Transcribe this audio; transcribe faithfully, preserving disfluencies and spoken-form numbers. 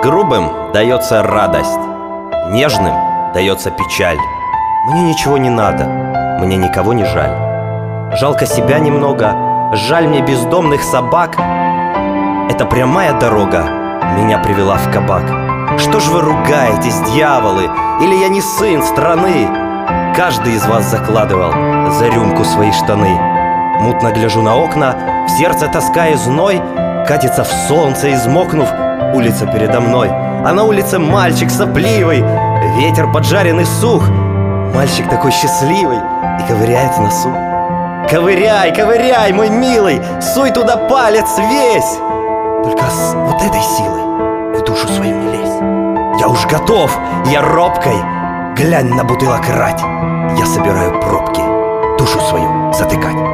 Грубым дается радость, нежным дается печаль. Мне ничего не надо, мне никого не жаль. Жалко себя немного, жаль мне бездомных собак. Эта прямая дорога меня привела в кабак. Что ж вы ругаетесь, дьяволы? Или я не сын страны? Каждый из вас закладывал за рюмку свои штаны. Мутно гляжу на окна, в сердце тоска и зной. Катится в солнце, измокнув, улица передо мной. А на улице мальчик сопливый, ветер поджаренный сух. Мальчик такой счастливый и ковыряет в носу. Ковыряй, ковыряй, мой милый, суй туда палец весь. Только с вот этой силой в душу свою не лезь. Я уж готов, я робкой. Глянь на бутылок рать. Я собираю пробки, душу свою затыкать.